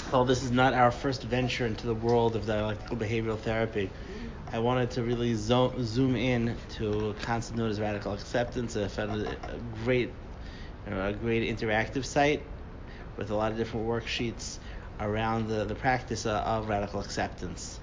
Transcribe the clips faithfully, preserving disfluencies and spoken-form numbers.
Well, this is not our first venture into the world of dialectical behavioral therapy. I wanted to really zo- zoom in to a concept known as radical acceptance. I found a great, you know, a great interactive site with a lot of different worksheets around the, the practice of, of radical acceptance.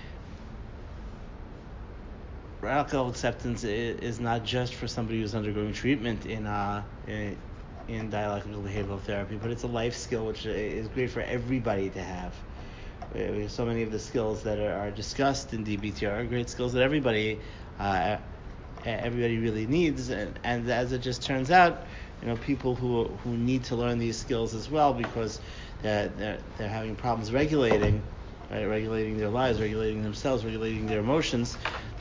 Radical acceptance is, is not just for somebody who's undergoing treatment in uh, in, in dialectical behavioral therapy, but it's a life skill which is great for everybody to have. We have so many of the skills that are, are discussed in D B T R are great skills that everybody uh, everybody really needs, and, and as it just turns out, you know, people who who need to learn these skills as well because they're they're, they're having problems regulating, right, regulating their lives, regulating themselves, regulating their emotions.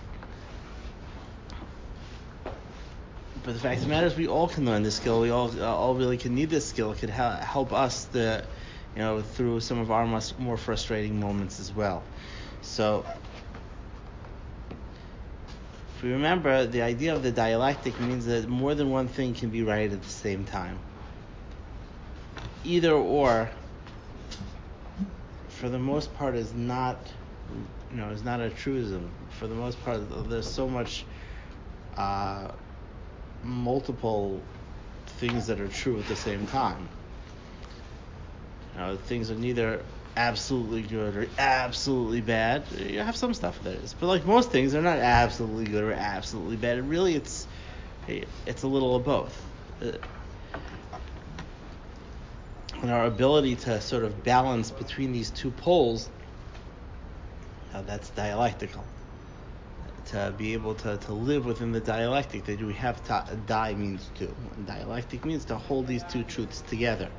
But the fact of the matter is, we all can learn this skill. We all uh, all really can need this skill. It could ha- help us, the, you know, through some of our mus- more frustrating moments as well. So, if we remember, the idea of the dialectic means that more than one thing can be right at the same time. Either or, for the most part, is not, you know, is not a truism. For the most part, there's so much. Uh, multiple things that are true at the same time. You know, things are neither absolutely good or absolutely bad. You have some stuff that is, but like most things, they're not absolutely good or absolutely bad. And really, it's it's a little of both. And our ability to sort of balance between these two poles, now that's dialectical. To be able to, to live within the dialectic, that we have to, di means to, and dialectic means to hold these two truths together.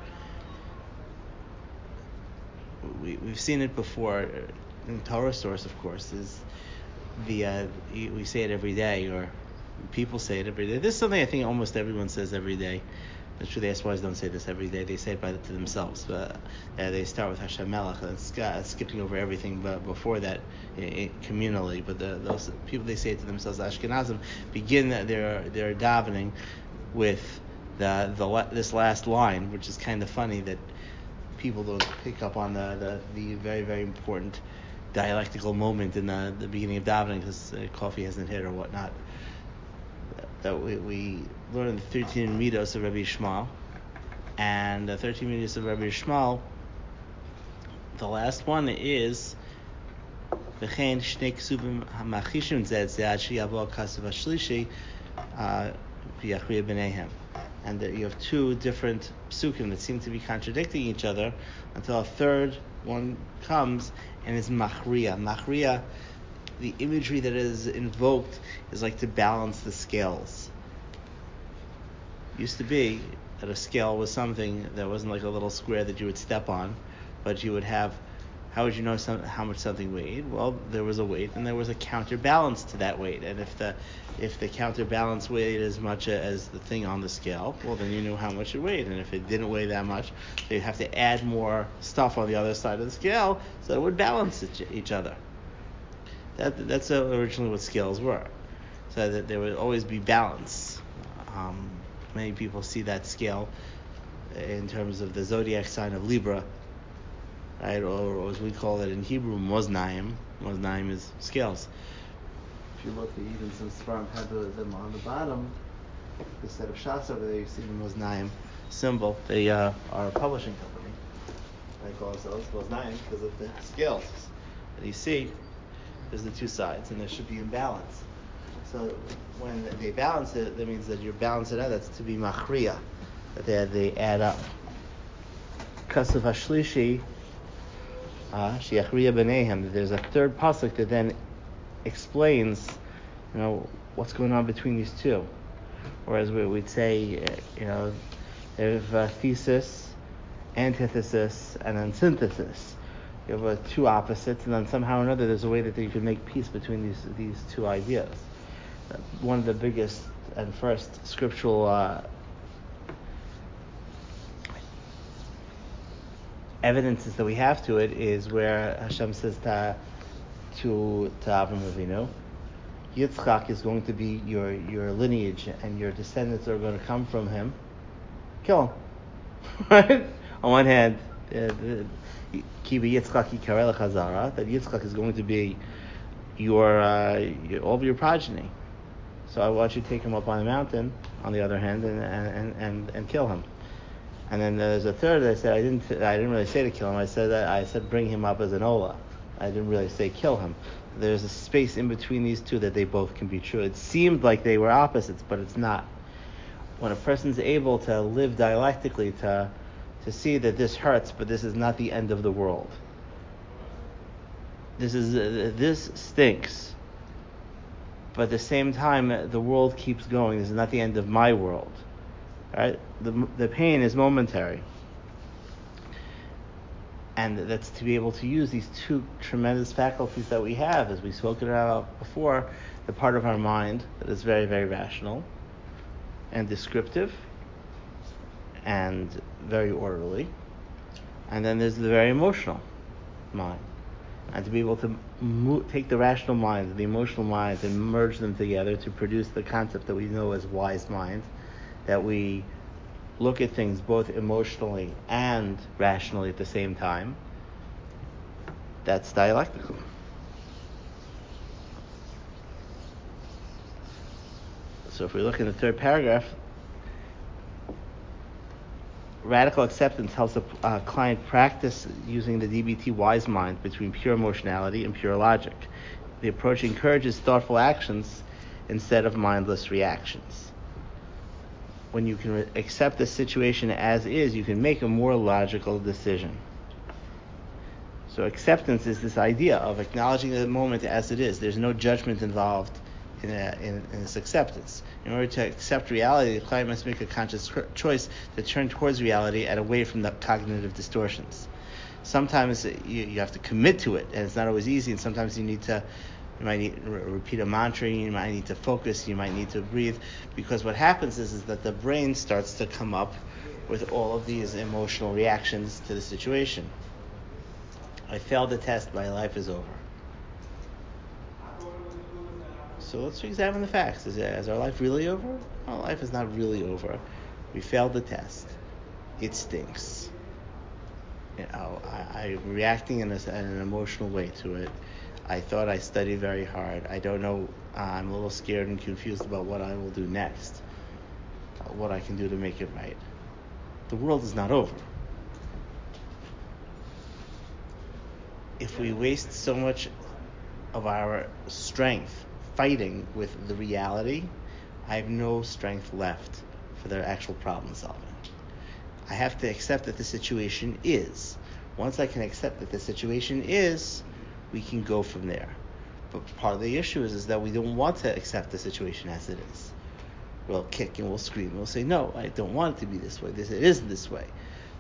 We, we've seen it before in Torah source, of course, is the uh, we say it every day, or people say it every day. This is something I think almost everyone says every day. I'm sure the S Ys don't say this every day. They say it by, to themselves. But uh, they start with Hashem Melech, and it's, uh, skipping over everything but before that I- I, communally. But the, those people, they say it to themselves, Ashkenazim, begin their their davening with the the this last line, which is kind of funny that people don't pick up on the, the, the very, very important dialectical moment in the, the beginning of davening because uh, coffee hasn't hit or whatnot. That we, we learn the thirteen midos of Rabbi Yishmael, and the thirteen midos of Rabbi Yishmael, the last one is v'chein shnei ksuvim hamachishim zed ze'ad sheyavo kasav hashlishi v'yachriya b'neihem, and that you have two different psukim that seem to be contradicting each other until a third one comes and is machriya. Machriya, the imagery that is invoked is like to balance the scales. It used to be that a scale was something that wasn't like a little square that you would step on, but you would have, how would you know some, how much something weighed? Well, there was a weight and there was a counterbalance to that weight. And if the if the counterbalance weighed as much as the thing on the scale, well, then you knew how much it weighed. And if it didn't weigh that much, you'd have to add more stuff on the other side of the scale so it would balance each other. That, that's originally what scales were, so that there would always be balance. Um, many people see that scale in terms of the zodiac sign of Libra, right? Or, or as we call it in Hebrew, Moznaim. Moznaim is scales. If you look at even some Sfarim have them on the bottom, the set of shots over there, you see the Moznaim symbol. They uh, are a publishing company. They call themselves Moznaim because of the scales. And you see, there's the two sides, and there should be in balance. So when they balance it, that means that you're balancing out. That's to be machriya, that they, they add up. Kasav hashlishi, sheyachriya b'neihem. There's a third pasuk that then explains, you know, what's going on between these two. Whereas we, we'd say, you know, there's a thesis, antithesis, and then synthesis. You have uh, two opposites, and then somehow or another there's a way that you can make peace between these these two ideas. Uh, one of the biggest and first scriptural uh, evidences that we have to it is where Hashem says to to, to Avram Avinu, Yitzchak is going to be your your lineage, and your descendants are going to come from him. Kill him. Right? On one hand, the Kibi Yitzchak Yikareh Chazara, that Yitzchak is going to be your, uh, your all of your progeny. So I want you to take him up on the mountain, on the other hand, and and, and, and kill him. And then there's a third that I said I didn't I didn't really say to kill him. I said that I said bring him up as an Ola. I didn't really say kill him. There's a space in between these two that they both can be true. It seemed like they were opposites, but it's not. When a person's able to live dialectically, to to see that this hurts, but this is not the end of the world. This is uh, this stinks. But at the same time, the world keeps going. This is not the end of my world. Right? The the pain is momentary. And that's to be able to use these two tremendous faculties that we have, as we spoke about before, the part of our mind that is very, very rational and descriptive and very orderly. And then there's the very emotional mind. And to be able to mo- take the rational mind and the emotional mind and merge them together to produce the concept that we know as wise mind, that we look at things both emotionally and rationally at the same time, that's dialectical. So if we look in the third paragraph, radical acceptance helps a uh, client practice using the D B T wise mind between pure emotionality and pure logic. The approach encourages thoughtful actions instead of mindless reactions. When you can re- accept the situation as is, you can make a more logical decision. So acceptance is this idea of acknowledging the moment as it is. There's no judgment involved in, a, in, in this acceptance. In order to accept reality, the client must make a conscious cr- choice to turn towards reality and away from the cognitive distortions. Sometimes you, you have to commit to it, and it's not always easy, and sometimes you need to You might need to repeat a mantra, you might need to focus, you might need to breathe, because what happens is, is that the brain starts to come up with all of these emotional reactions to the situation. I failed the test, my life is over. So let's examine the facts. Is, it, is our life really over? Our life is not really over. We failed the test. It stinks. You know, I, I'm reacting in, a, in an emotional way to it. I thought I studied very hard. I don't know. Uh, I'm a little scared and confused about what I will do next, uh, what I can do to make it right. The world is not over. If we waste so much of our strength fighting with the reality, I have no strength left for the actual problem solving. I have to accept that the situation is. Once I can accept that the situation is, we can go from there. But part of the issue is, is that we don't want to accept the situation as it is. We'll kick and we'll scream and we'll say, no, I don't want it to be this way. This, it isn't this way.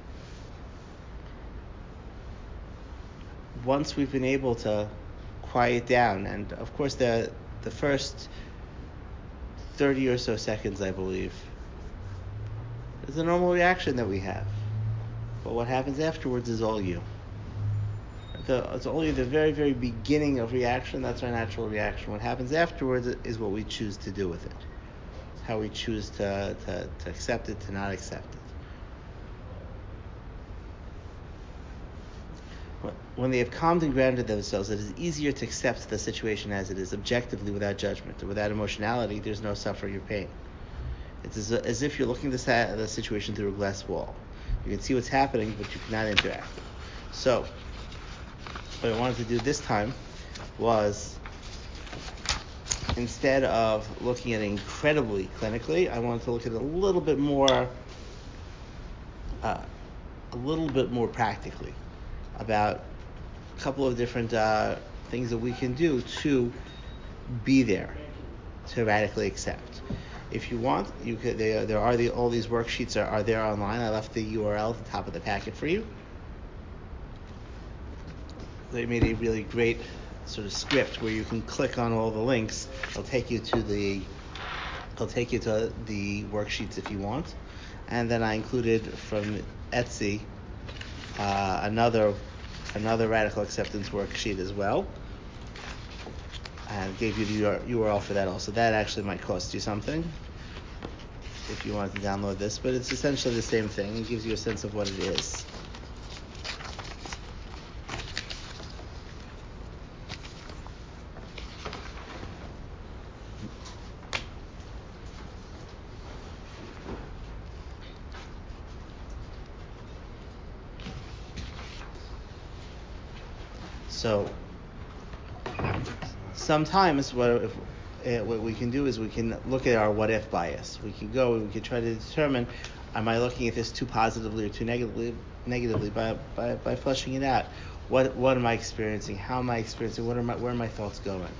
Once we've been able to quiet down, and of course the the first thirty or so seconds, I believe, is a normal reaction that we have. But what happens afterwards is all you. The, it's only the very, very beginning of reaction. That's our natural reaction. What happens afterwards is what we choose to do with it. It's how we choose to, to, to accept it, to not accept it. When they have calmed and grounded themselves, it is easier to accept the situation as it is, objectively, without judgment. Without emotionality, there's no suffering or pain. It's as, as if you're looking at the, the situation through a glass wall. You can see what's happening, but you cannot interact. So, what I wanted to do this time was, instead of looking at it incredibly clinically, I wanted to look at it a little bit more, uh, a little bit more practically, about a couple of different uh, things that we can do to be there, to radically accept. If you want, you could. They, there are the, all these worksheets are, are there online. I left the U R L at the top of the packet for you. They made a really great sort of script where you can click on all the links. It'll take you to the, it'll take you to the worksheets if you want. And then I included from Etsy uh, another another radical acceptance worksheet as well, and gave you the U R L for that also. That actually might cost you something if you wanted to download this, but it's essentially the same thing. It gives you a sense of what it is. So sometimes what if uh, what we can do is we can look at our what if bias. We can go and we can try to determine, am I looking at this too positively or too negatively negatively by by, by fleshing it out. What what am I experiencing? How am I experiencing? What are my where are my thoughts going?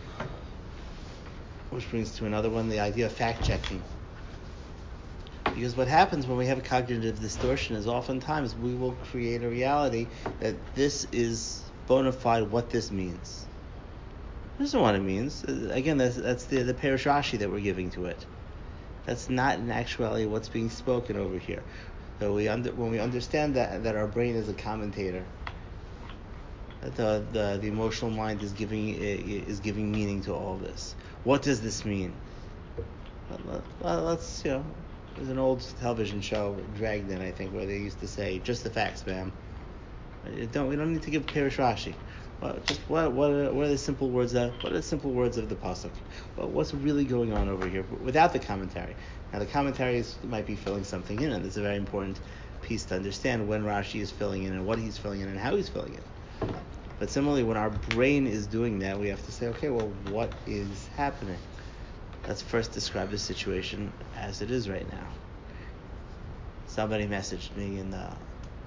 Which brings to another one, the idea of fact checking. Because what happens when we have a cognitive distortion is oftentimes we will create a reality that this is bona fide what this means. This isn't what it means. Again, that's, that's the, the Perush Rashi that we're giving to it. That's not in actuality what's being spoken over here. So we under, when we understand that that our brain is a commentator, that the, the the emotional mind is giving is giving meaning to all this. What does this mean? Well, let's you know. There's an old television show, Dragnet, I think, where they used to say, "Just the facts, ma'am." Don't we don't need to give Perush Rashi. Well, just what what are, what are the simple words of what are the simple words of the pasuk? Well, what's really going on over here without the commentary? Now the commentary is, might be filling something in, and it's a very important piece to understand when Rashi is filling in and what he's filling in and how he's filling it. But similarly, when our brain is doing that, we have to say, okay, well, what is happening? Let's first describe the situation as it is right now. Somebody messaged me in the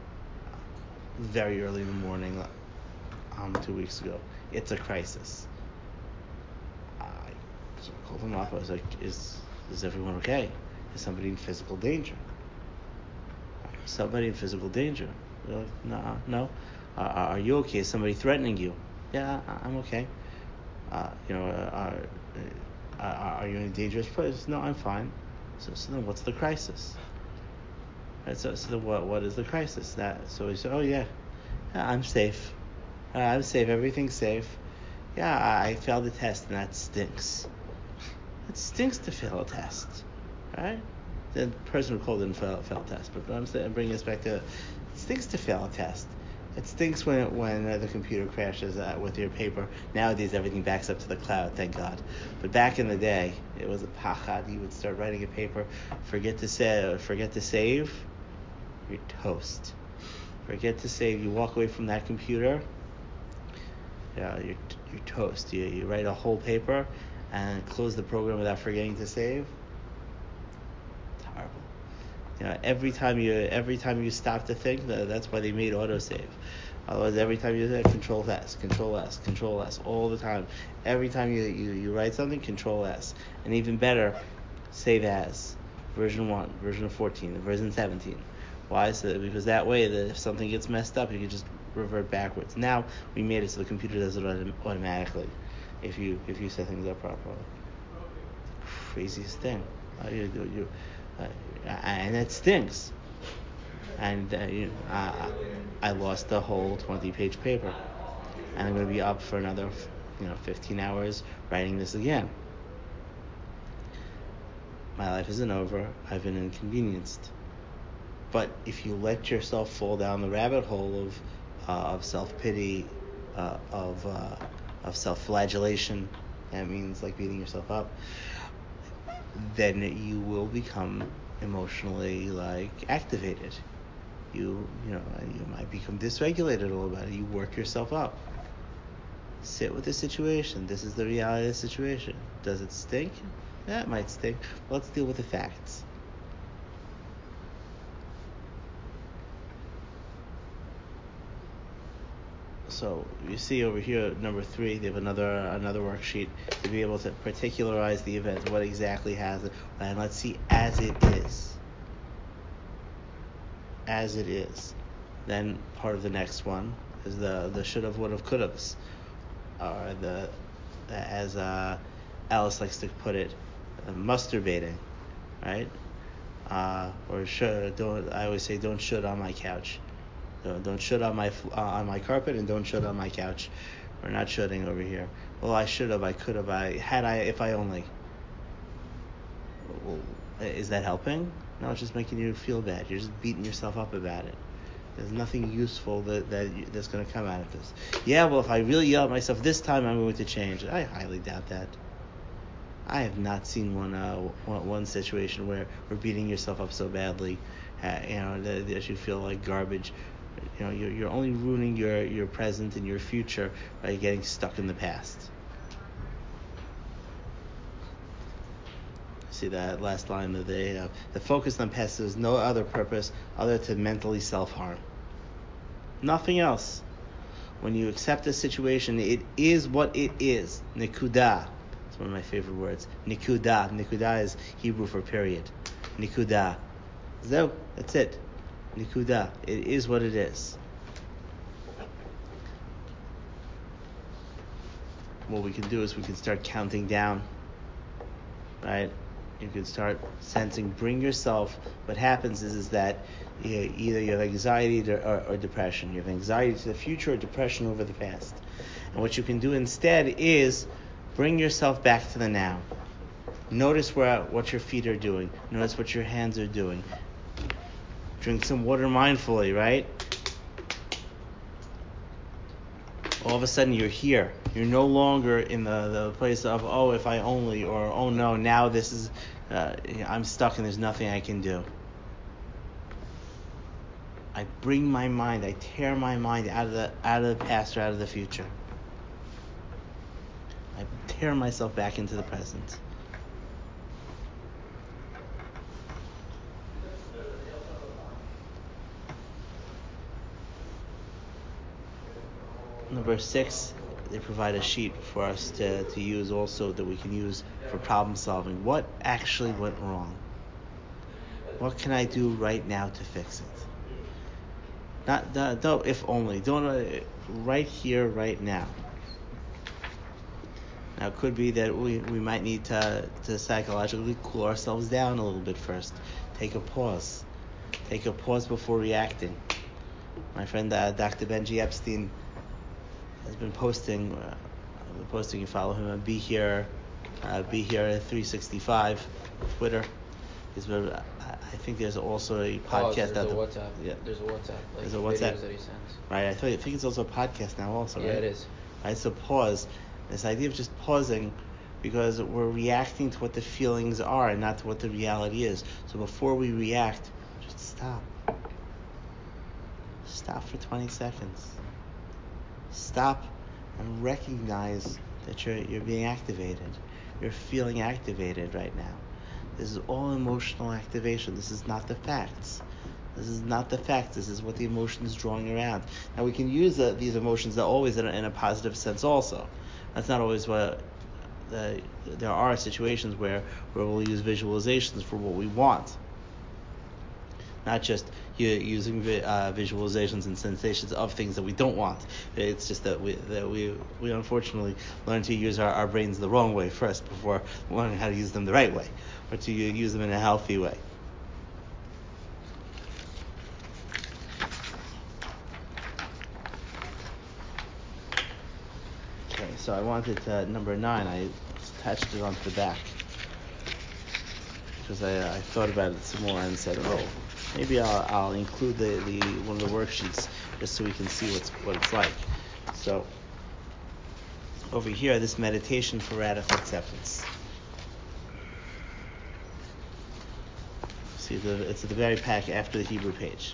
very early in the morning, um, two weeks ago. It's a crisis. I so I called him up. I was like, "Is is everyone okay? Is somebody in physical danger? Somebody in physical danger?" They're like, "No, no. Uh, are you okay? Is somebody threatening you?" "Yeah, I'm okay." Uh, you know, uh, are, are you in a dangerous place? "No, I'm fine." So, so then, what's the crisis? Right, so, so then what? What is the crisis? That so he said, "Oh yeah, yeah I'm safe. Uh, I'm safe. Everything's safe. Yeah, I, I failed the test, and that stinks. It stinks to fail a test, right? The person who called didn't fail, fail a test, but I'm, saying, I'm bringing this back to, it stinks to fail a test. It stinks when when uh, the computer crashes uh, with your paper. Nowadays, everything backs up to the cloud, thank God. But back in the day, it was a pachad. You would start writing a paper, forget to say, forget to save, you're toast. Forget to save, you walk away from that computer. Yeah, you're you're toast. You you write a whole paper and close the program without forgetting to save. It's horrible. You know, every time you every time you stop to think, that's why they made autosave. Otherwise, every time you say Control S, Control S, Control S, all the time. Every time you, you, you write something, Control S, and even better, save as version one, version fourteen, version seventeen. Why? So because that way, that if something gets messed up, you can just revert backwards. Now we made it so the computer does it autom- automatically, if you if you set things up properly. Craziest thing, uh, you do you, uh, and it stinks. And uh, you know, I, I lost the whole twenty-page paper, and I'm going to be up for another, you know, fifteen hours writing this again. My life isn't over. I've been inconvenienced. But if you let yourself fall down the rabbit hole of uh, of self-pity, uh, of uh, of self-flagellation, that means like beating yourself up, then you will become emotionally like activated. You you know you might become dysregulated a little bit. You work yourself up. Sit with the situation. This is the reality of the situation. Does it stink? Yeah, it might stink. Let's deal with the facts. So you see over here, number three, they have another another worksheet to be able to particularize the event, what exactly has it, and let's see as it is. As it is. Then part of the next one is the the should have, would have, could have, or the as uh, Alice likes to put it, uh, masturbating, right? Uh, or should don't I always say don't should on my couch. Don't, don't should on my uh, on my carpet, and don't should on my couch. We're not shoulding over here. Well, I should have, I could have, I had I if I only. Well, is that helping? No, it's just making you feel bad. You're just beating yourself up about it. There's nothing useful that, that that's going to come out of this. Yeah, well, if I really yell at myself this time, I'm going to change. I highly doubt that. I have not seen one uh, one, one situation where we're beating yourself up so badly, uh, you know, that, that you feel like garbage. You know, you're, you're only ruining your, your present and your future by getting stuck in the past. See that last line of the uh, the focus on past is no other purpose other to mentally self-harm. Nothing else. When you accept a situation, it is what it is. Nikuda. It's one of my favorite words. Nikuda. Nikuda is Hebrew for period. Nikuda. So, that's it. Nikuda. It is what it is. What we can do is we can start counting down. Right? You can start sensing, bring yourself. What happens is, is that you, either you have anxiety or, or, or depression. You have anxiety to the future or depression over the past. And what you can do instead is bring yourself back to the now. Notice where what your feet are doing. Notice what your hands are doing. Drink some water mindfully, right? All of a sudden you're here. You're no longer in the, the place of, oh, if I only, or, oh no, now this is, uh, I'm stuck and there's nothing I can do. I bring my mind, I tear my mind out of the out of the past or out of the future. I tear myself back into the present. Number six, they provide a sheet for us to, to use also that we can use for problem solving. What actually went wrong? What can I do right now to fix it? Not, not don't if only. Don't uh, right here, right now. Now it could be that we, we might need to to psychologically cool ourselves down a little bit first. Take a pause. Take a pause before reacting. My friend uh, Doctor Benji Epstein has been posting, uh, been posting. You follow him on Be Here, uh, Be Here three sixty-five, Twitter. He's been, I, I think there's also a podcast. Oh, there's out a there. WhatsApp. Yeah. There's a WhatsApp. Like there's a videos WhatsApp that he sends. Right. I, thought, I think it's also a podcast now, also. Yeah, right? it is. Right. So pause. This idea of just pausing, because we're reacting to what the feelings are and not to what the reality is. So before we react, just stop. Stop for twenty seconds. Stop and recognize that you're you're being activated. You're feeling activated right now. This is all emotional activation. This is not the facts. This is not the facts. This is what the emotion is drawing around. Now we can use uh, these emotions always in a, in a positive sense also. That's not always what the, there are situations where, where we'll use visualizations for what we want. Not just using uh, visualizations and sensations of things that we don't want. It's just that we that we we unfortunately learn to use our, our brains the wrong way first before learning how to use them the right way, or to use them in a healthy way. Okay, so I wanted to, number nine, I attached it onto the back because I, I thought about it some more and said, oh, maybe I'll, I'll include the, the one of the worksheets just so we can see what's what it's like. So over here, this meditation for radical acceptance. See, the, it's at the very back after the Hebrew page.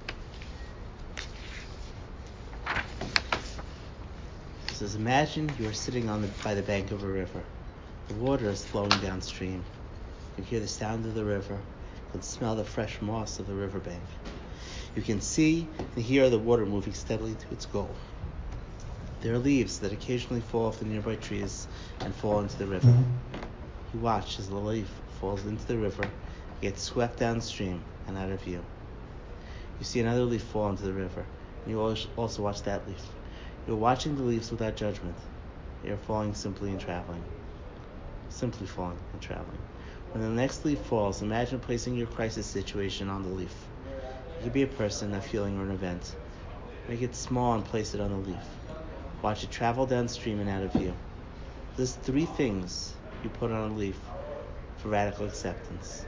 It says, imagine you are sitting on the, by the bank of a river. The water is flowing downstream. You can hear the sound of the river. You can smell the fresh moss of the riverbank. You can see and hear the water moving steadily to its goal. There are leaves that occasionally fall off the nearby trees and fall into the river. You watch as the leaf falls into the river, gets swept downstream and out of view. You see another leaf fall into the river, and you also watch that leaf. You're watching the leaves without judgment. They are falling simply and traveling. Simply falling and traveling. When the next leaf falls, imagine placing your crisis situation on the leaf. It could be a person, a feeling, or an event. Make it small and place it on the leaf. Watch it travel downstream and out of view. List three things you put on a leaf for radical acceptance.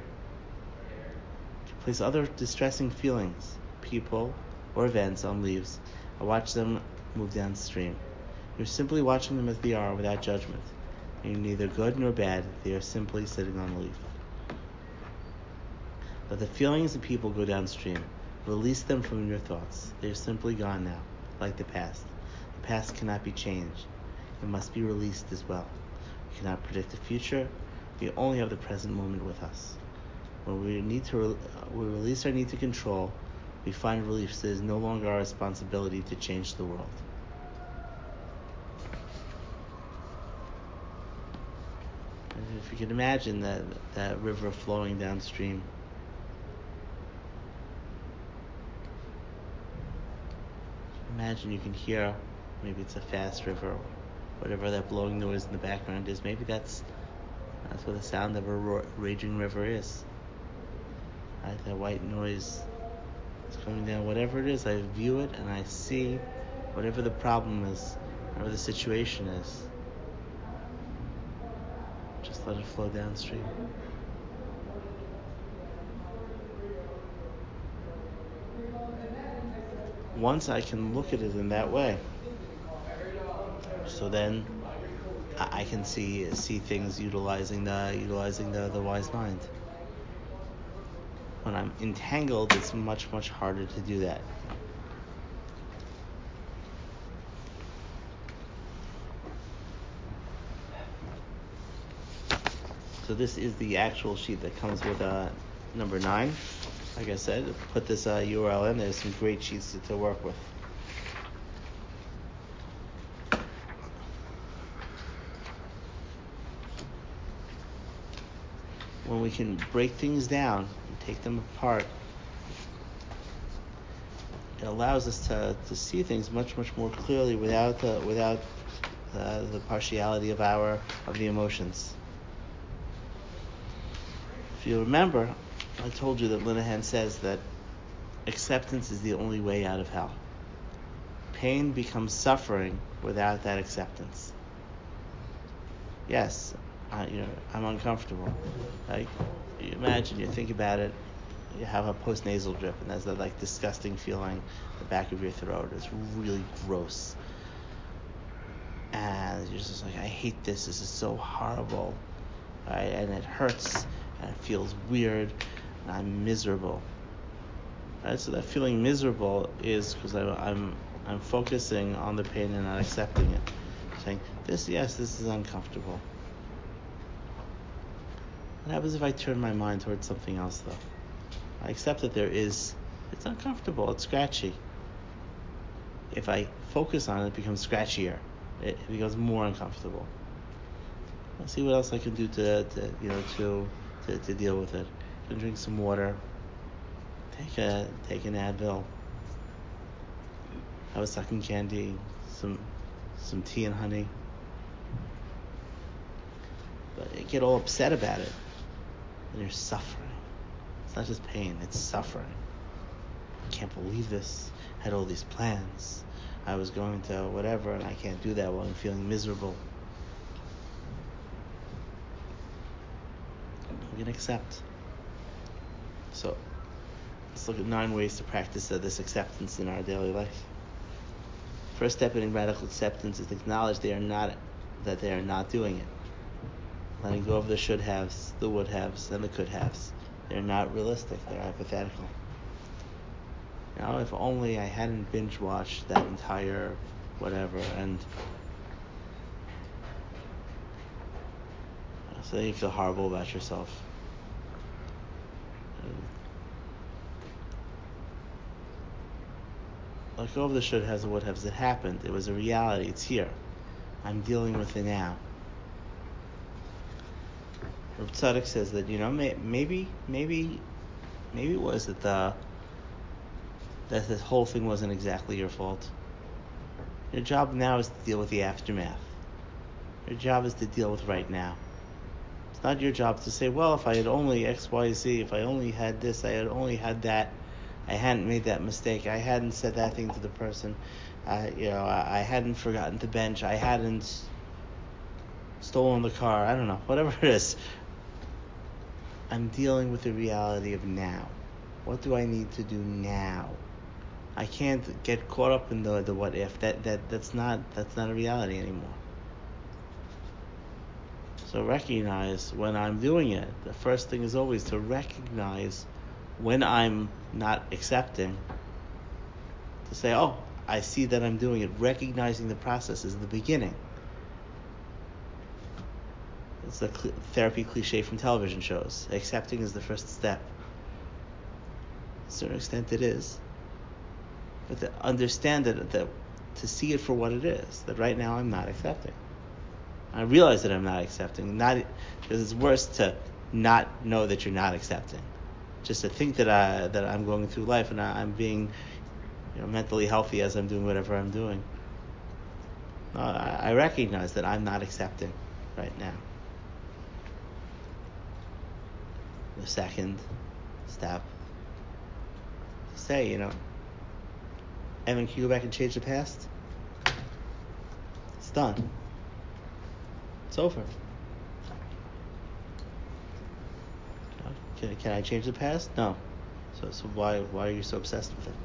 Place other distressing feelings, people, or events on leaves, and watch them move downstream. You're simply watching them as they are without judgment. They're neither good nor bad. They are simply sitting on a leaf. Let the feelings and people go downstream. Release them from your thoughts. They're simply gone now, like the past. The past cannot be changed. It must be released as well. We cannot predict the future. We only have the present moment with us. When we need to, re- we release our need to control, we find relief. So it is no longer our responsibility to change the world. And if you can imagine that that river flowing downstream, imagine you can hear, maybe it's a fast river, whatever that blowing noise in the background is. Maybe that's that's what the sound of a ro- raging river is. Right? That white noise is coming down. Whatever it is, I view it and I see whatever the problem is, whatever the situation is. Just let it flow downstream. Once I can look at it in that way, so then I can see see things utilizing the utilizing the, the wise mind. When I'm entangled, it's much, much harder to do that. So this is the actual sheet that comes with uh, number nine. Like I said, put this uh, U R L in. There's some great sheets to, to work with. When we can break things down and take them apart, it allows us to, to see things much, much more clearly without the, without uh, the partiality of our of the emotions. If you remember, I told you that Linehan says that acceptance is the only way out of hell. Pain becomes suffering without that acceptance. Yes, I, you know, I'm uncomfortable. Like, you imagine, you think about it, you have a post-nasal drip, and there's that like disgusting feeling at the back of your throat. It's really gross. And you're just like, I hate this. This is so horrible. Right? And it hurts, and it feels weird, and I'm miserable. Right? So that feeling miserable is because I'm I'm focusing on the pain and not accepting it. Saying, this, yes, this is uncomfortable. What happens if I turn my mind towards something else, though? I accept that there is, it's uncomfortable, it's scratchy. If I focus on it, it becomes scratchier. It, it becomes more uncomfortable. Let's see what else I can do to, to you know, to, to to deal with it. I can drink some water. Take a take an Advil. Have a sucking candy. Some some tea and honey. But you get all upset about it, and you're suffering. It's not just pain; it's suffering. I can't believe this. I had all these plans. I was going to whatever, and I can't do that while I'm feeling miserable. We can accept. So let's look at nine ways to practice uh, this acceptance in our daily life. First step in radical acceptance is to acknowledge they are not that they are not doing it. Letting go of the should haves, the would haves, and the could haves. They're not realistic. They're hypothetical. You know, if only I hadn't binge watched that entire whatever, and so then you feel horrible about yourself. Let go of the should haves and would haves. It happened. It was a reality. It's here. I'm dealing with it now. Reb Tzadok says that, you know, may, maybe, maybe, maybe it was that the that this whole thing wasn't exactly your fault. Your job now is to deal with the aftermath. Your job is to deal with right now. It's not your job to say, well, if I had only X, Y, Z, if I only had this, I had only had that, I hadn't made that mistake, I hadn't said that thing to the person, I, you know, I, I hadn't forgotten to bench, I hadn't stolen the car, I don't know, whatever it is. I'm dealing with the reality of now. What do I need to do now? I can't get caught up in the, the what if. That that that's not that's not a reality anymore. So recognize when I'm doing it. The first thing is always to recognize when I'm not accepting, to say, oh, I see that I'm doing it. Recognizing the process is the beginning. It's a cl- therapy cliche from television shows. Accepting is the first step. To a certain extent it is. But to understand that, that to see it for what it is, that right now I'm not accepting. I realize that I'm not accepting, not because it's worse to not know that you're not accepting. Just to think that I that I'm going through life and I, I'm being, you know, mentally healthy as I'm doing whatever I'm doing. No, I, I recognize that I'm not accepting right now. The second step, to say, you know, Evan, can you go back and change the past? It's done. It's over. Can, can I change the past? No. So so why why are you so obsessed with it?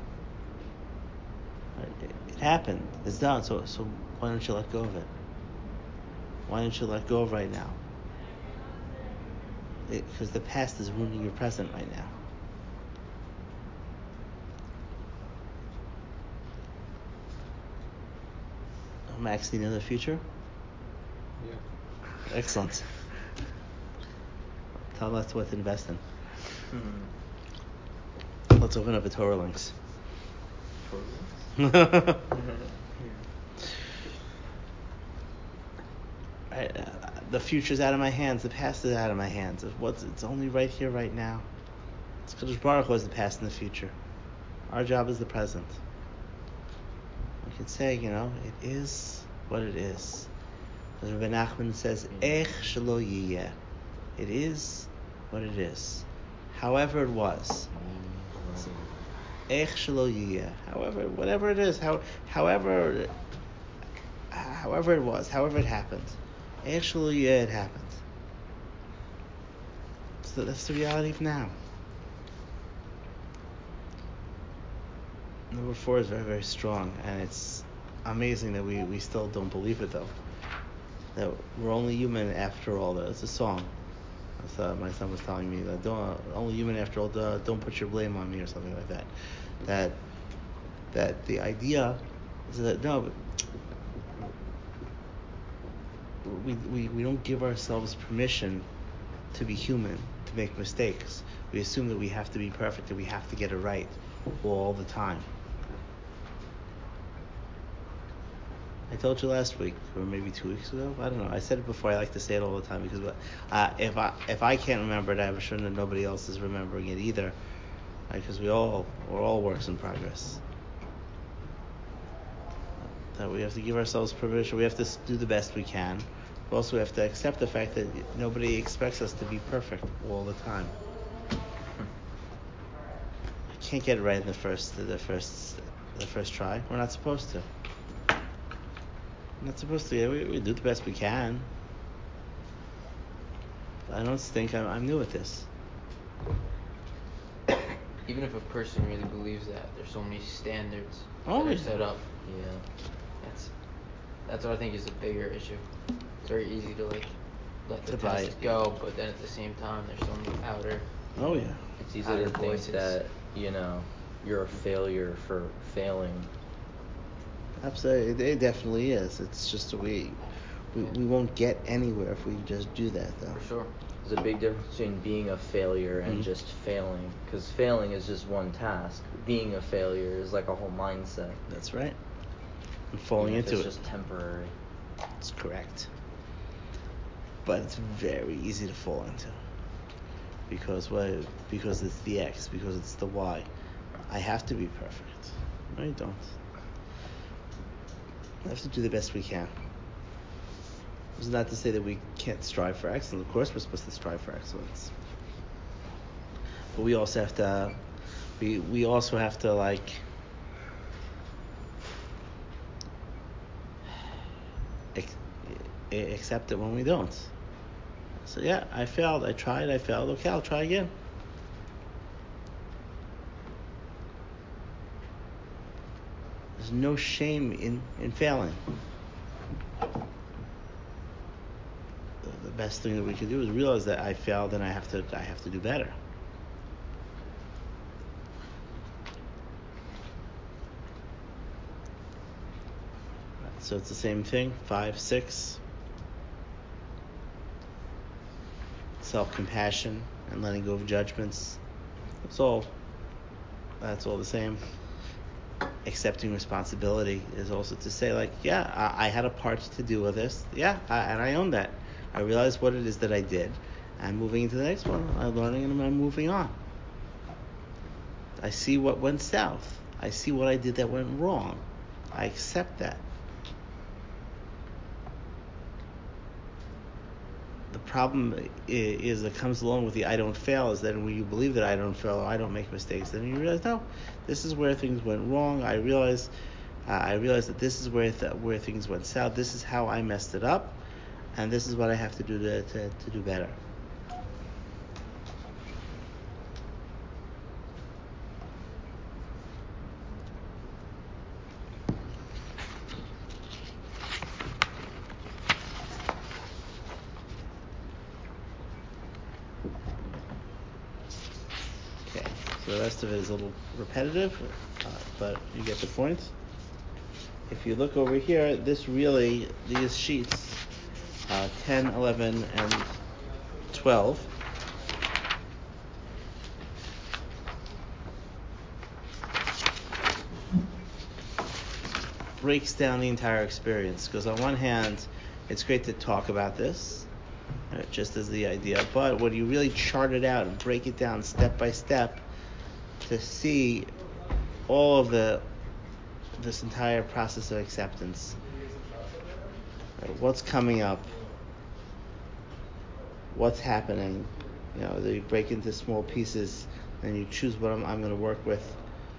It, it happened. It's done. So so why don't you let go of it? Why don't you let go of right now? Because the past is ruining your present right now. Max, do you know the future? Yeah. Excellent. Tell us what to invest in. Mm-hmm. Let's open up a Torah links. Torah links? Right, uh, the future's out of my hands. The past is out of my hands. What's it's only right here, right now. It's Kadosh Baruch Hu is the past and the future. Our job is the present. We could say, you know, it is what it is. As Rabbi Nachman says, Ech shelo yiyeh. It is what it is. However it was. Ech shelo yiyeh. However, whatever it is, how, however, however it was, however it happened. Ech shelo yiyeh, it happened. So that's the reality of now. Number four is very, very strong, and it's amazing that we, we still don't believe it, though. That we're only human after all. It's a song. Uh, my son was telling me that don't only human after all. Don't put your blame on me or something like that. That that the idea is that no, we we we don't give ourselves permission to be human, to make mistakes. We assume that we have to be perfect, that we have to get it right all the time. I told you last week, or maybe two weeks ago. I don't know. I said it before. I like to say it all the time because uh, if I if I can't remember it, I'm sure that nobody else is remembering it either. Because right? we all we're all works in progress. That we have to give ourselves permission. We have to do the best we can. But also, we have to accept the fact that nobody expects us to be perfect all the time. I can't get it right in the first the first the first try. We're not supposed to. I'm not supposed to. We, we do the best we can. I don't think I'm, I'm new at this. Even if a person really believes that, there's so many standards Oh, that are yeah. set up. Yeah. That's that's what I think is the bigger issue. It's very easy to like let the To buy past it. go, but then at the same time, there's so many outer. Oh yeah. It's easy outer to think voices. that, you know, you're a failure for failing. Absolutely, it definitely is. It's just a we, we, Yeah. we won't get anywhere if we just do that, though. For sure. There's a big difference between being a failure and Mm-hmm. just failing. Because failing is just one task. Being a failure is like a whole mindset. That's right. And falling Even if into it's it. just temporary. It's correct. But it's very easy to fall into. Because what? Because it's the X. Because it's the Y. I have to be perfect. No, you don't. We have to do the best we can. It's not to say that we can't strive for excellence. Of course we're supposed to strive for excellence. But we also have to, we, we also have to like, ex- accept it when we don't. So yeah, I failed, I tried, I failed, okay, I'll try again. There's no shame in, in failing. The, the best thing that we can do is realize that I failed and I have to I have to do better. So it's the same thing. Five, six. Self-compassion and letting go of judgments. It's all. That's all the same. Accepting responsibility is also to say, like, yeah, I, I had a part to do with this. Yeah, I, and I own that. I realize what it is that I did. I'm moving into the next one. I'm learning and I'm moving on. I see what went south. I see what I did that went wrong. I accept that. The problem is, is that comes along with the I don't fail is that when you believe that I don't fail or I don't make mistakes, then you realize, no, this is where things went wrong. I realize uh, I realize that this is where th- where things went south. This is how I messed it up, and this is what I have to do to to, to do better. So the rest of it is a little repetitive, uh, but you get the point. If you look over here, this really, these sheets, uh, ten, eleven, and twelve, breaks down the entire experience. Because on one hand, it's great to talk about this, uh, just as the idea, but when you really chart it out and break it down step by step, to see all of the this entire process of acceptance, right? What's coming up, what's happening, you know, you break into small pieces and you choose what I'm, I'm going to work with.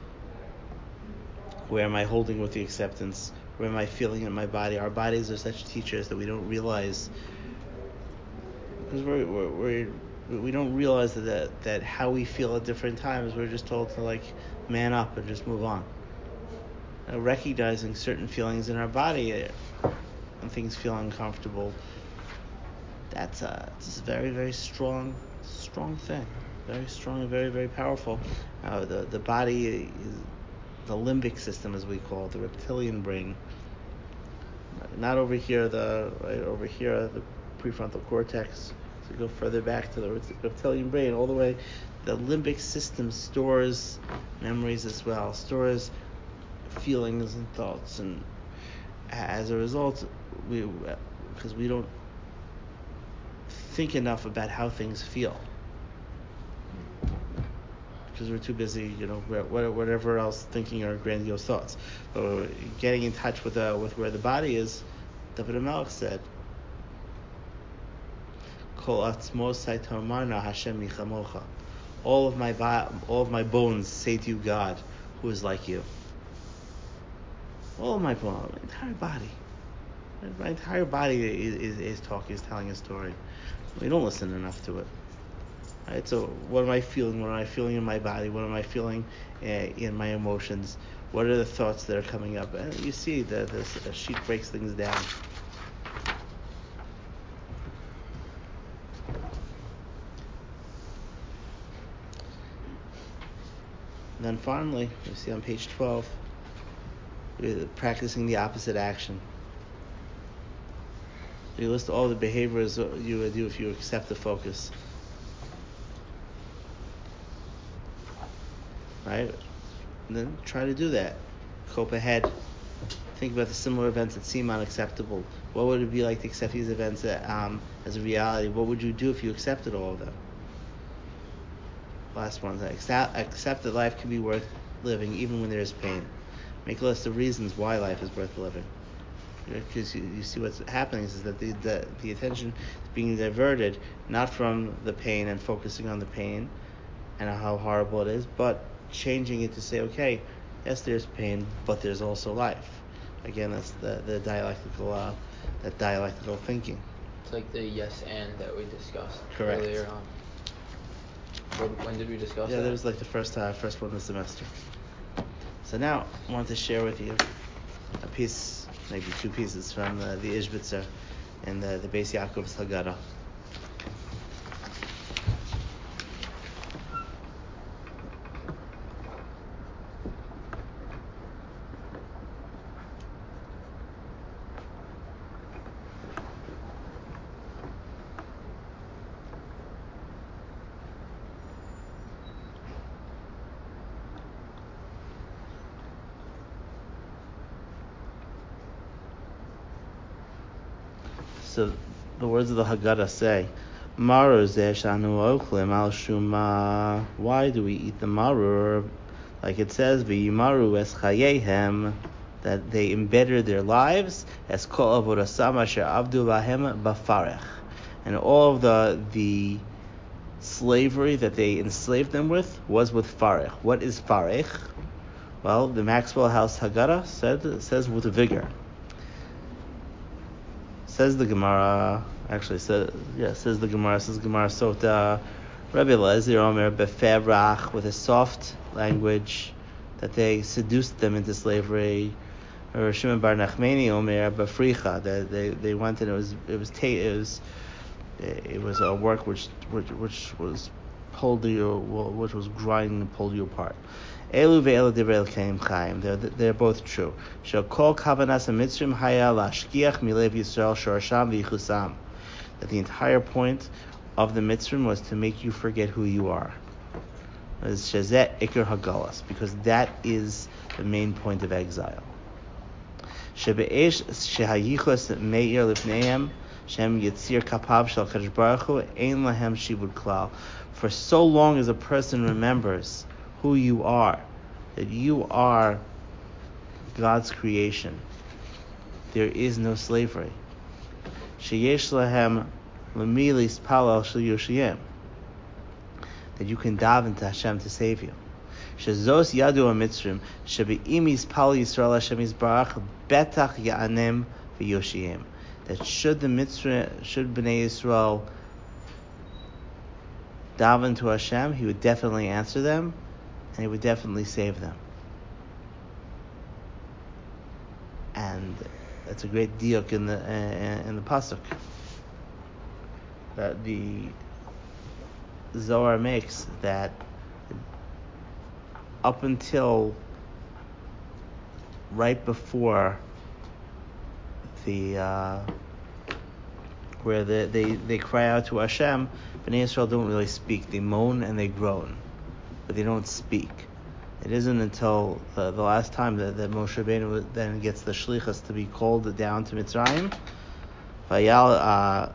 Where am I holding with the acceptance? Where am I feeling in my body? Our bodies are such teachers that we don't realize, because we're, we're, we're we don't realize that, that that how we feel at different times. We're just told to like man up and just move on. Uh, recognizing certain feelings in our body, uh, when things feel uncomfortable, that's a, it's a very, very strong, strong thing. Very strong and very, very powerful. Uh, the the body is the limbic system, as we call it, the reptilian brain. Not over here, the right over here, the prefrontal cortex. To go further back to the reptilian brain, all the way, the limbic system stores memories as well, stores feelings and thoughts, and as a result, we because we don't think enough about how things feel, because we're too busy, you know, whatever else thinking our grandiose thoughts. But getting in touch with uh, with where the body is, David HaMelech said, Kol atzmos saitomarna Hashem michamocha. All of my bo- all of my bones say to you, God, who is like you. All of my bones, my entire body, my entire body is, is, is talking, is telling a story. We don't listen enough to it. Right? So, what am I feeling? What am I feeling in my body? What am I feeling uh, in my emotions? What are the thoughts that are coming up? And you see that this sheet breaks things down. And then finally, you see on page twelve, practicing the opposite action. You list all the behaviors you would do if you accept the focus. Right? And then try to do that. Cope ahead. Think about the similar events that seem unacceptable. What would it be like to accept these events um, as a reality? What would you do if you accepted all of them? Last one. Accept, accept that life can be worth living even when there is pain. Make a list of reasons why life is worth living. Because you, you see what's happening is that the, the the attention is being diverted, not from the pain and focusing on the pain and how horrible it is, but changing it to say, okay, yes, there's pain, but there's also life. Again, that's the the dialectical uh, that dialectical thinking. It's like the yes and that we discussed Correct. earlier on. When, when did we discuss yeah, that? Yeah, that was like the first uh, first one this semester. So now I want to share with you a piece, maybe two pieces from uh, the Ishbitzer and the, the Beis Yaakov's Haggadah. so the words of the Haggadah say, Maror zeh shanu ochlim al shuma. Why do we eat the maror? Like it says, v'yimaru es chayehem, that they embittered their lives, as kol avodasam asher avdu lahem bafarech, and all of the the slavery that they enslaved them with was with farech. What is farech? Well, the Maxwell House Haggadah said says with vigor. Says the Gemara, actually says yeah, says the Gemara, says Gemara Sota, Rabbi Eliezer Omer beferach, with a soft language, that they seduced them into slavery. Or Shimon Bar Nachmani Omer befricha, that they they went and it was it was ta- it was it was a work which which which was pulled you which was grinding and pulled you apart. Elu ve'elu divrei Elkeim Chaim. They're they're both true. Shel kol kavanas hamitzrim haya lashkiach milev Yisrael shorasham v'yichusam. That the entire point of the mitzrim was to make you forget who you are. It's shezeh ikar hagalas, because that is the main point of exile. Shebe'esh shehayichus meir lifneim shem yitzir kapav shel kadosh baruch hu ein lahem shibud klal. For so long as a person remembers who you are, that you are God's creation, there is no slavery. Sheyesh lahem lemilis palal shel yoshiyim, that you can daven to Hashem to save you. Shezos yadu hamitzrim shebe'imis pal Yisrael Hashem yisbarach betach ya'anem v'yoshiyim, that should the mitzvah, should Bnei Yisrael daven to Hashem, He would definitely answer them, and He would definitely save them. And that's a great diuk in the uh, in the pasuk that the Zohar makes, that up until right before the uh, where the, they they cry out to Hashem, Bnei Yisrael don't really speak. They moan and they groan, but they don't speak. It isn't until the, the last time that, that Moshe Rabbeinu then gets the shlichus to be called down to Mitzrayim. Vayal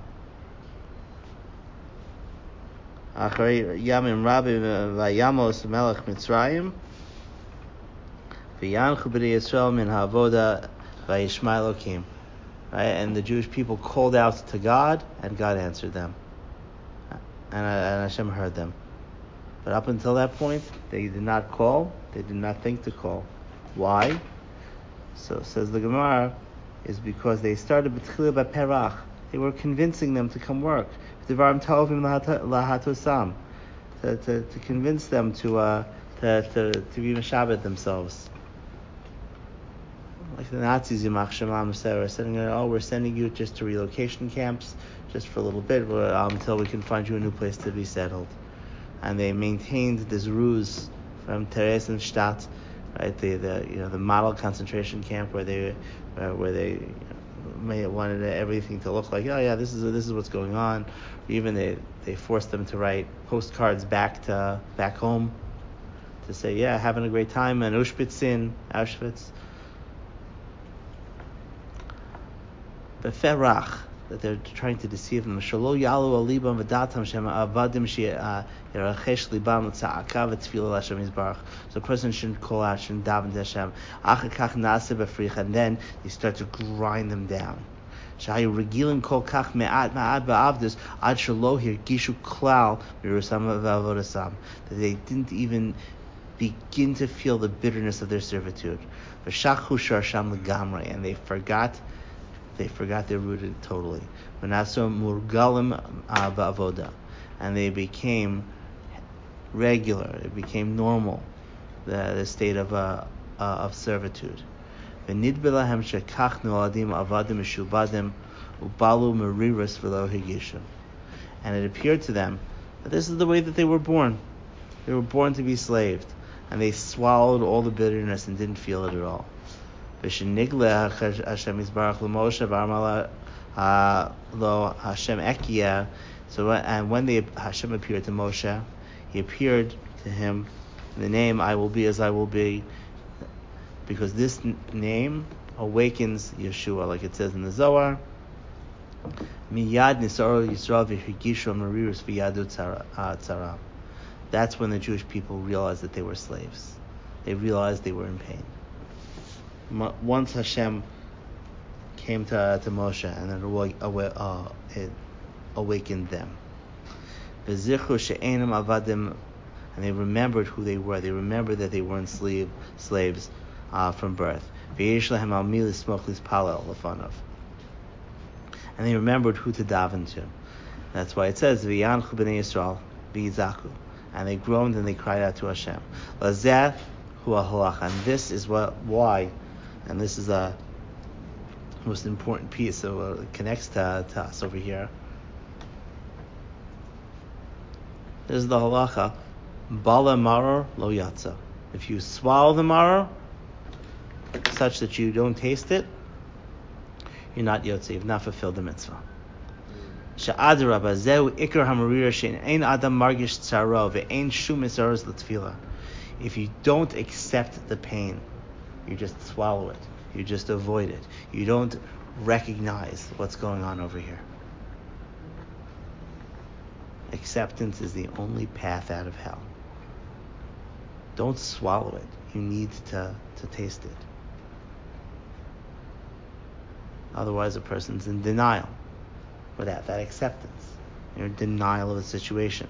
Acharei Yamim Rabim Vayamos Melech Mitzrayim V'yanchu B'nei Yisrael Min Ha'avoda Vayishma Elokim. Right, and the Jewish people called out to God, and God answered them, and, and Hashem heard them. But up until that point, they did not call. They did not think to call. Why? So says the Gemara, is because they started b'tchila b'perach. They were convincing them to come work. Devarim tovim lahatosam, to to to convince them to uh to to to be meshabed themselves. Like the Nazis, Yimach Shema said, we're sending, oh, we're sending you just to relocation camps, just for a little bit, um, until we can find you a new place to be settled. And they maintained this ruse from Theresienstadt, right? The the you know the model concentration camp where they uh, where they you know, may wanted everything to look like, oh yeah, this is this is what's going on. Even they they forced them to write postcards back to back home to say, yeah, having a great time in Auschwitz, Auschwitz. Beferach, that they're trying to deceive them. Shalo yalu alibam v'datam shem avadim sheyarachesh libam l'tza'aka v'tfilah l'Hashem yisbarach. So a person shouldn't call out, shouldn't daven to Hashem. Achakach nase b'fricha, and then they start to grind them down. Shayu regilim kol kach me'at ma'at ba'avdus ad shalo hirgishu klal v'rusam v'avodasam, that they didn't even begin to feel the bitterness of their servitude. V'shachhu sharsham l'gamrei, and they forgot. They forgot their rooted totally. Manaso murgalim ba'avoda, and they became regular. It became normal, the, the state of uh, uh, of servitude. V'nidbelahem shekach noadim avadim mishubadim ubalu meriras v'lo higishu, and it appeared to them that this is the way that they were born. They were born to be slaved, and they swallowed all the bitterness and didn't feel it at all. V'shenigla Hashem yisbarach l'Moshe v'amar lo Hashem ekia. So and when they, Hashem appeared to Moshe, He appeared to him in the name I will be as I will be, because this n- name awakens Yeshua, like it says in the Zohar. Miyad nisaro Yisrael v'higishu marirus v'yadu tzara. That's when the Jewish people realized that they were slaves. They realized they were in pain. Once Hashem came to, to Moshe and it, awa- uh, it awakened them. V'zichru she'enam avadim, and they remembered who they were. They remembered that they were enslaved slaves uh, from birth. V'yesh lahem al mi lismoch lispalel lefanav. And they remembered who to daven to. That's why it says, V'yanchu b'nei Yisrael v'yizaku. And they groaned and they cried out to Hashem. Lazeh hu halacha. And this is what, why, and this is a most important piece, so uh, it connects to, to us over here. This is the halacha. Bala maror lo yatsa. If you swallow the maror, such that you don't taste it, you're not yotze, you've not fulfilled the mitzvah. Sha'adarabba, zeu ikar hamarir shein ein adam margish tzaro ve'ein shum misaros l'tfila. If you don't accept the pain, you just swallow it, you just avoid it, you don't recognize what's going on over here. Acceptance is the only path out of hell. Don't swallow it, you need to, to taste it. Otherwise, a person's in denial without that acceptance. You're in denial of the situation.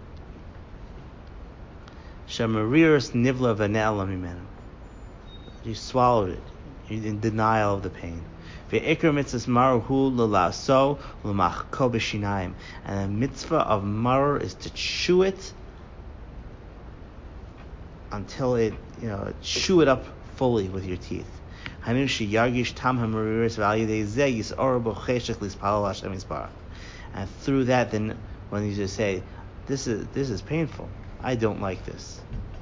Shemariris nivla v'ne'ela mimenu. You swallowed it. You're in denial of the pain. Ve'ikr mitzvahs maruhu l'laso l'machko b'shinayim. And the mitzvah of maror is to chew it until it, you know, chew it up fully with your teeth. And through that, then when you just say, this is this is painful, I don't like this,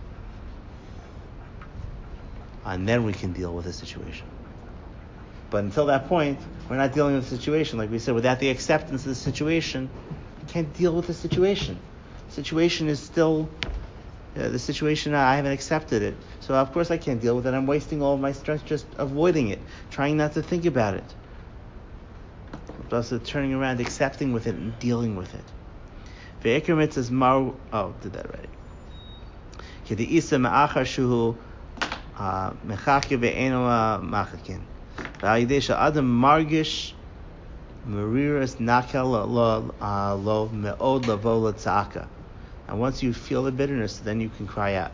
and then we can deal with the situation. But until that point, we're not dealing with the situation. Like we said, without the acceptance of the situation, we can't deal with the situation. The situation is still Uh, the situation, I haven't accepted it. So of course I can't deal with it. I'm wasting all of my strength just avoiding it, trying not to think about it. But also turning around, accepting with it and dealing with it. Ve'ikr mitzvahs maru, oh, did that already. K'di isa ma'achar shuhu mechake ve'eno machakin. V'ayidei sha'adam margish mariras nakel lo me'od lavo l'tzaka. And once you feel the bitterness, then you can cry out.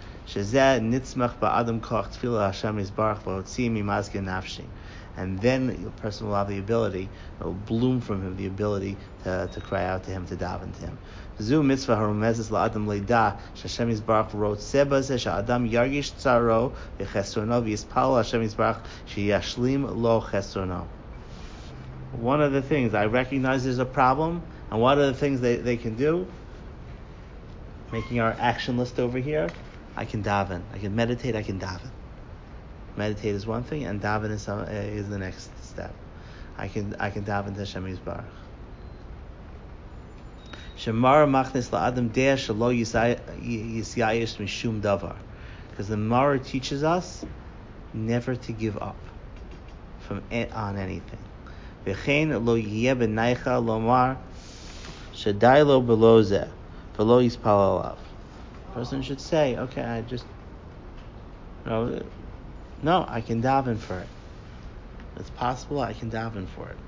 And then the person will have the ability, it will bloom from him the ability to, to cry out to him, to daven to him. Zu mitzvah harumezes la'adam leida sh'Hashem Yisbarach wrote seba ze sh'adam yargish tzaro v'chesrono v'yispal Hashem Yisbarach sheyashlim lo chesrono. One of the things I recognize there's a problem, and one of the things they, they can do, making our action list over here, I can daven. I can meditate, I can daven. Meditate is one thing, and daven is, uh, is the next step. I can I can daven to Hashem Yisbarach. Shemara machnes la'adam dea shelo yisyayish mishum davar. Because the Mara teaches us never to give up from it on anything. V'chein lo yeh b'naicha lomar shadai lo below zeh. A person should say, okay, I just, you know, no, I can daven for it. It's possible I can daven for it.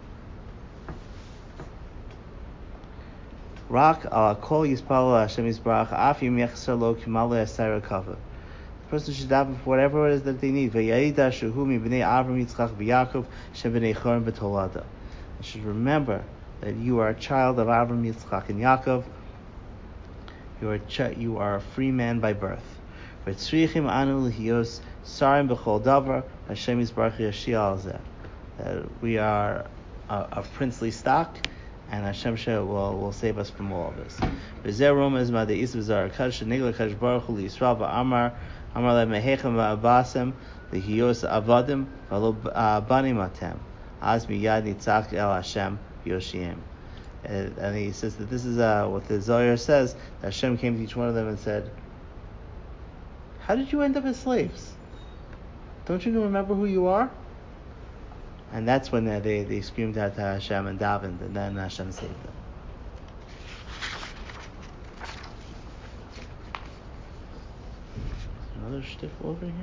Rak ala kol yispal Hashem Yisbarach af yim yechser lo kimale asayra kava. The person should daven for whatever it is that they need. V'yayida shehu mi b'nei Avram Yitzchak v'Yakov shem b'nei Chorim b'tolada. You should remember that you are a child of Avram, Yitzchak, and Yaakov. You are ch- you are a free man by birth. V'tzrichim anu lihiyos sarim b'chol davar Hashem Yisbarach yashia al zeh. We are a, a princely stock, and Hashem will will save us from all of this. V'zeh romez ma'deis v'zar kadosh nigla kadosh baruch hu liyisrael v'amar amar le mehechem v'abasem lihiyos avadim v'lo banim atem az miyad nitzach el Hashem v'yoshiem. And, and he says that this is uh, what the Zohar says, that Hashem came to each one of them and said, how did you end up as slaves? Don't you remember who you are? And that's when uh, they, they screamed out to Hashem and davened, and then Hashem saved them. Another shtiffle over here.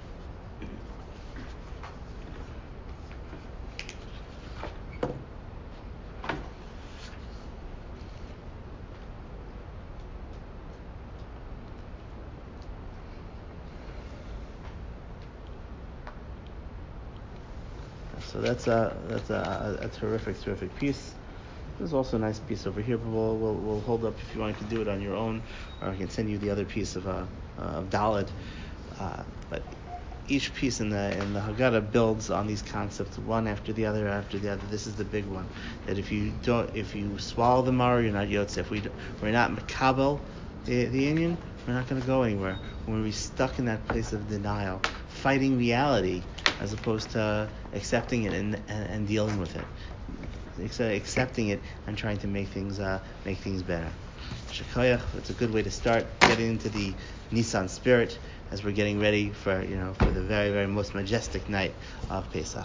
So that's a that's a, a, a terrific, terrific piece. There's also a nice piece over here, but we'll we'll, we'll hold up if you want to do it on your own, or I can send you the other piece of uh, uh, of Dalet. Uh, but each piece in the in the Haggadah builds on these concepts, one after the other after the other. This is the big one. That if you don't, if you swallow the Mar, you're not Yotzei. If we we're not Makabel, the the Indian, we're not going to go anywhere. When we're stuck in that place of denial, fighting reality, as opposed to accepting it and, and, and dealing with it, accepting it and trying to make things uh, make things better. Shekayach, it's a good way to start getting into the Nisan spirit as we're getting ready for you know for the very very most majestic night of Pesach.